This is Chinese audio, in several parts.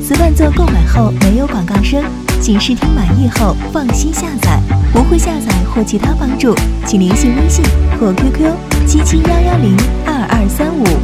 此伴奏购买后没有广告声，仅试听满意后放心下载，不会下载或其他帮助，请联系微信或 QQ 7711022235。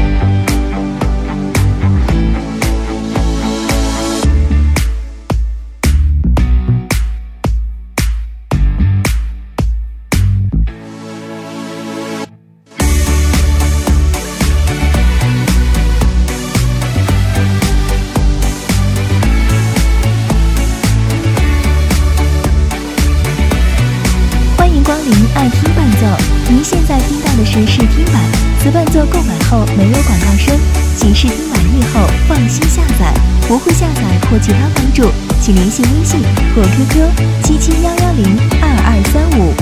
光临爱听伴奏，您现在听到的是试听版。此伴奏购买后没有广告声，仅试听满意后放心下载，不会下载或其他帮助，请联系微信或 QQ 7711022235。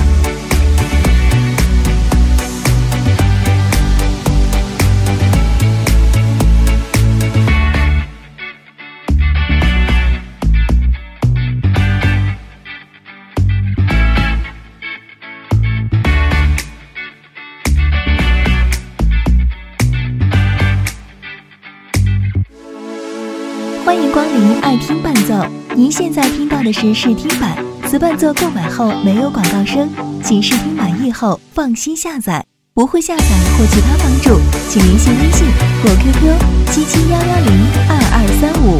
欢迎光临爱听伴奏，您现在听到的是试听版。此伴奏购买后没有广告声，仅试听满意后放心下载，不会下载或其他帮助，请联系微信或 QQ 7711022235。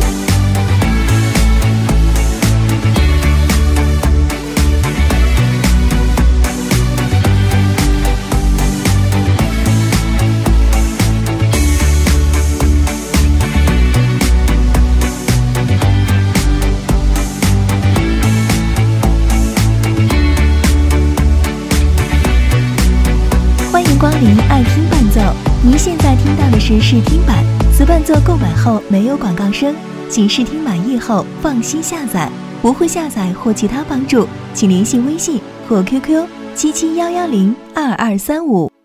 光临爱听伴奏，您现在听到的是试听版。此伴奏购买后没有广告声，仅试听满意后放心下载，不会下载或其他帮助，请联系微信或 QQ 7711022235。